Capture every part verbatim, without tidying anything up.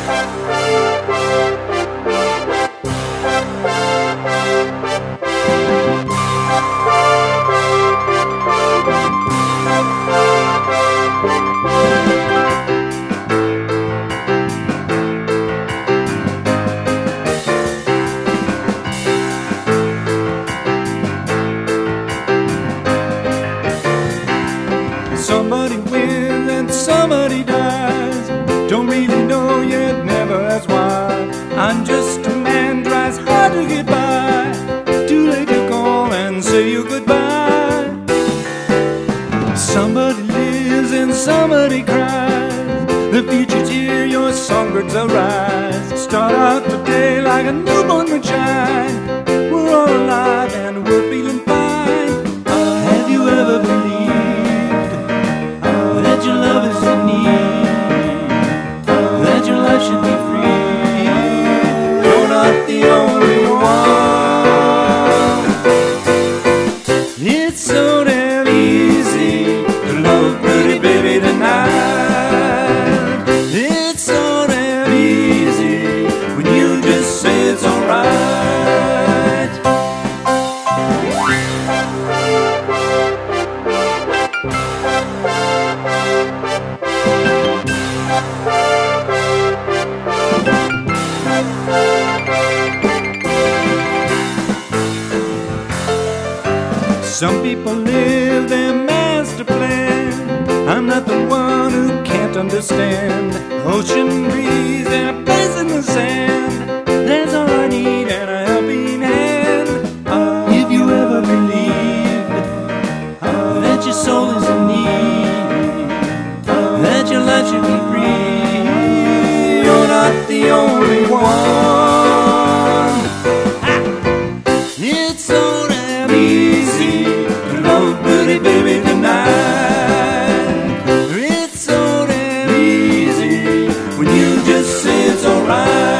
Somebody wins and somebody dies. Don't really know yet, never ask why. I'm just a man, tries hard to get by. Too late to call and say you goodbye. Somebody lives and somebody cries. The future's here, your songbirds arise. Start out today like a newborn would shine. We're all alive and we're feeling fine. Have you ever believed that your love is in need, that your life should be free? You're not the only one. It's so damn easy to love a pretty baby tonight. It's so damn easy when you just say it's alright. Some people live their master plan. I'm not the one who can't understand. Ocean breeze and a place in the sand, that's all I need, and a helping hand. If you ever believed that your soul is in need, that your life should be free, you're not the only one. It's so damn easy to love a pretty baby tonight. It's so damn easy when you just say it's alright.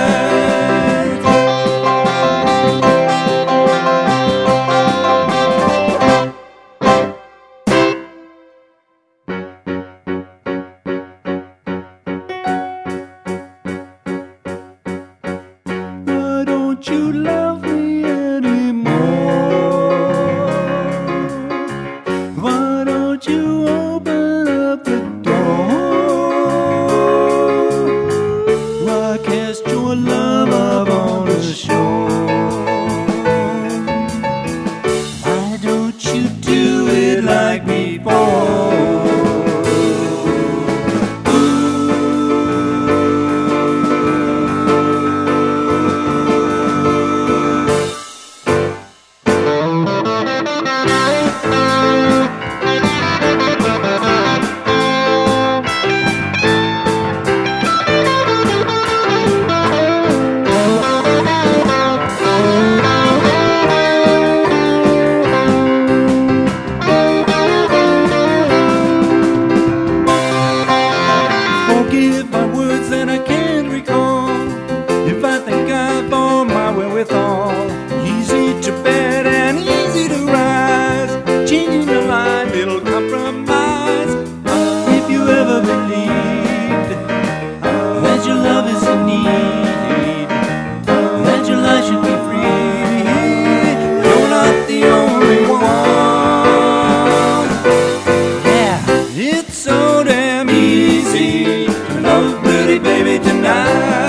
Why don't you love me anymore? Why don't you open up the door? Why cast your love up on the shore? Why don't you do it like before? Forgive my words that I can't recall. If I think I fall my wherewithal, easy to bed and easy to rise. Changing your life, little compromise. If you ever believed that your love is in need, that your life should be free, you're not the only one. Yeah, it's so damn easy to love a pretty baby tonight.